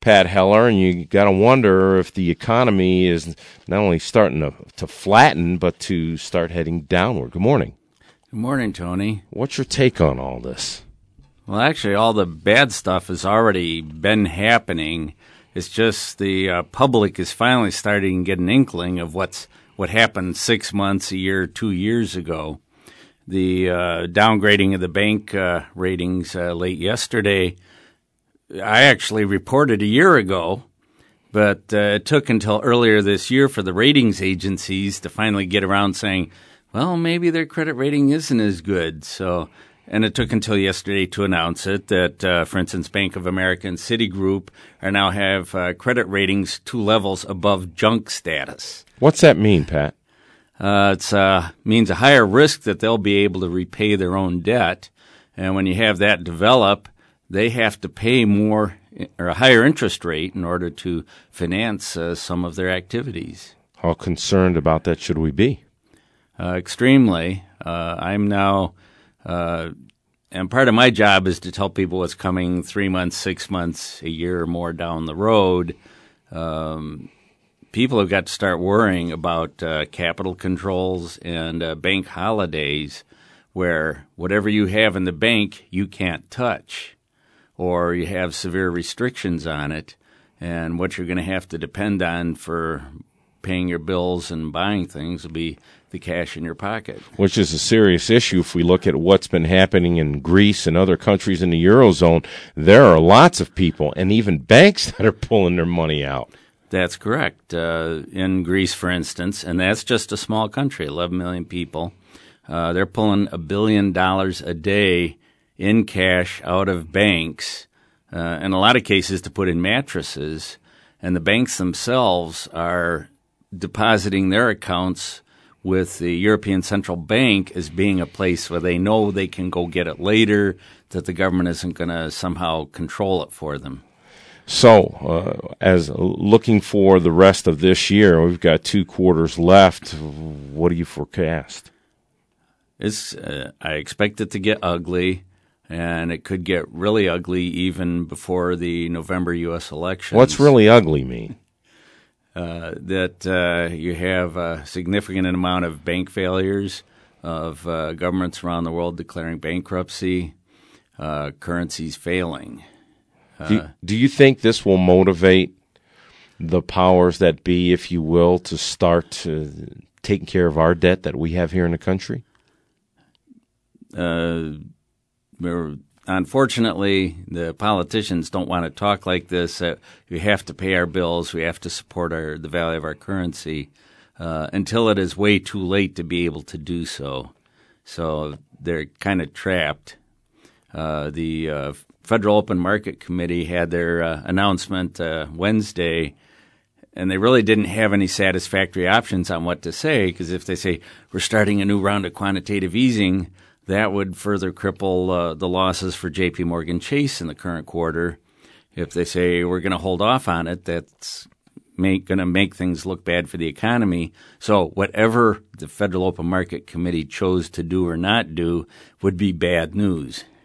Pat Heller, and you got to wonder if the economy is not only starting to flatten, but to start heading downward. Good morning. Good morning, Tony. What's your take on all this? Well, actually, all the bad stuff has already been happening. It's just the public is finally starting to get an inkling of what happened 6 months, a year, 2 years ago. The downgrading of the bank ratings late yesterday, I actually reported a year ago, but it took until earlier this year for the ratings agencies to finally get around saying, well, maybe their credit rating isn't as good. And it took until yesterday to announce it that, for instance, Bank of America and Citigroup are now have credit ratings 2 levels above junk status. What's that mean, Pat? It means a higher risk that they'll be able to repay their own debt. And when you have that develop, they have to pay more or a higher interest rate in order to finance some of their activities. How concerned about that should we be? Extremely. I'm now, and part of my job is to tell people what's coming 3 months, 6 months, a year or more down the road. People have got to start worrying about capital controls and bank holidays where whatever you have in the bank you can't touch, or you have severe restrictions on it, and what you're going to have to depend on for paying your bills and buying things will be the cash in your pocket. Which is a serious issue if we look at what's been happening in Greece and other countries in the Eurozone. There are lots of people and even banks that are pulling their money out. That's correct. In Greece, for instance, and that's just a small country, 11 million people, they're pulling $1 billion a day in cash out of banks, in a lot of cases to put in mattresses, and the banks themselves are depositing their accounts with the European Central Bank as being a place where they know they can go get it later, that the government isn't going to somehow control it for them. So, as looking for the rest of this year, we've got 2 quarters left. What do you forecast? I expect it to get ugly, and it could get really ugly even before the November U.S. elections. What's really ugly mean? That you have a significant amount of bank failures, of governments around the world declaring bankruptcy, currencies failing. Do you think this will motivate the powers that be, if you will, to start taking care of our debt that we have here in the country? Unfortunately, the politicians don't want to talk like this. We have to pay our bills. We have to support the value of our currency until it is way too late to be able to do so. So they're kind of trapped. The Federal Open Market Committee had their announcement Wednesday, and they really didn't have any satisfactory options on what to say, because if they say we're starting a new round of quantitative easing, that would further cripple the losses for J.P. Morgan Chase in the current quarter. If they say we're going to hold off on it, that's going to make things look bad for the economy. So whatever the Federal Open Market Committee chose to do or not do would be bad news.